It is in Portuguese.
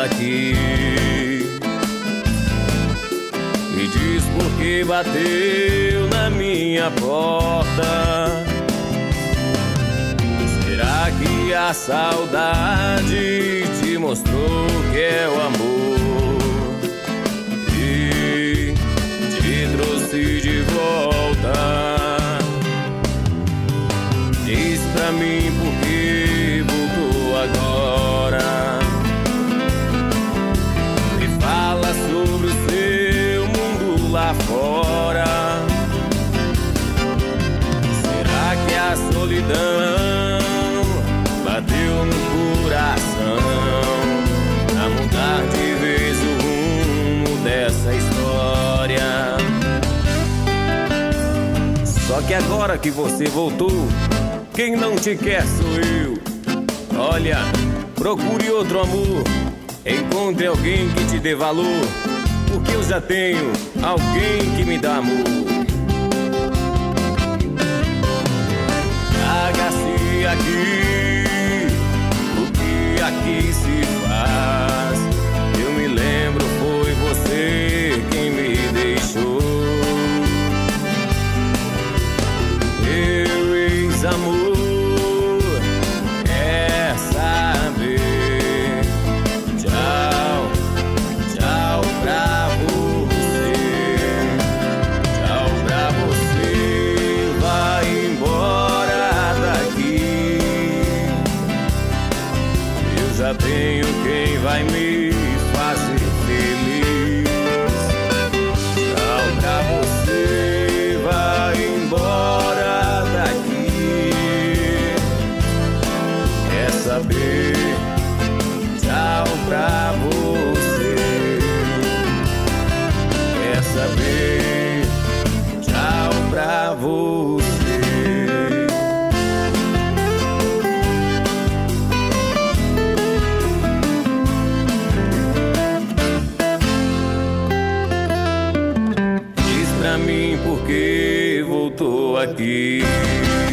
aqui. Me diz por que bateu na minha porta. Será que a saudade te mostrou que é o amor e te trouxe de volta? Diz pra mim por que voltou agora. Me fala sobre o seu mundo lá fora. Será que a solidão bateu no coração pra mudar de vez o rumo dessa história? Só que agora que você voltou, quem não te quer sou eu. Olha, procure outro amor, encontre alguém que te dê valor, porque eu já tenho alguém que me dá amor. Traga-se aqui o que aqui se faz. Eu me lembro, foi você quem me deixou. Meu ex-amor quer saber. Tchau, tchau pra você. Tchau pra você. Vai embora daqui. Eu já tenho quem vai me fazer feliz. Tchau pra você. Vai embora daqui. Quer saber? Tchau pra você. Quer saber? Tchau pra você. Diz pra mim por que voltou aqui.